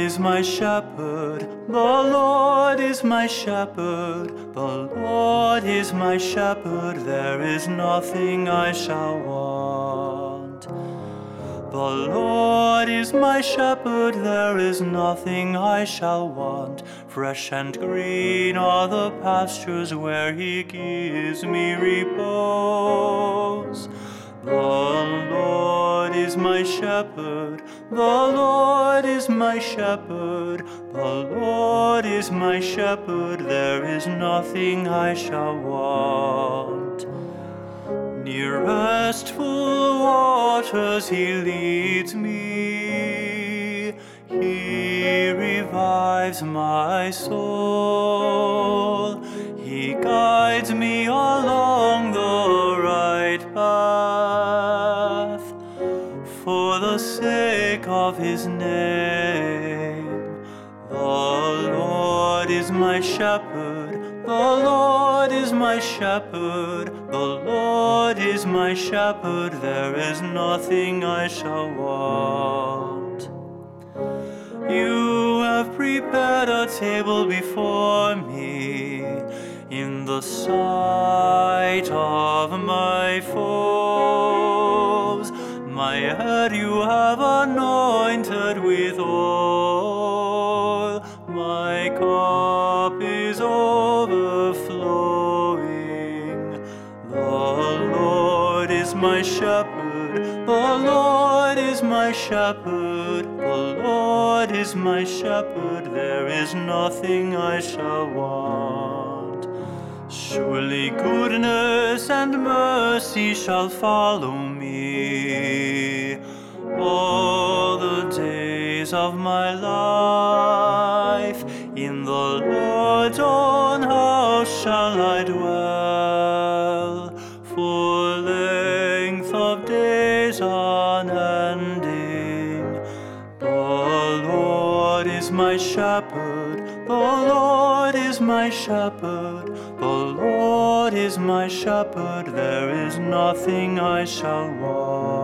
is my shepherd, the Lord is my shepherd, the Lord is my shepherd, there is nothing I shall want. The Lord is my shepherd, there is nothing I shall want. Fresh and green are the pastures where he gives me repose. The Lord is my shepherd, the Lord is my shepherd, the Lord is my shepherd, there is nothing I shall want. Near restful waters he leads me, he revives my soul, he guides me along the right path, for the sake of his name. The Lord is my shepherd, the Lord is my shepherd, the Lord is my shepherd, there is nothing I shall want. You have prepared a table before me in the sight of my foes. My head you have anointed with oil, my cup is overflowing. The Lord is my shepherd, the Lord is my shepherd, the Lord is my shepherd, there is nothing I shall want. Surely goodness and mercy shall follow me all the days of my life. In the Lord's own house shall I dwell for length of days unending. The Lord is my shepherd, the Lord is my shepherd, the Lord is my shepherd, there is nothing I shall want.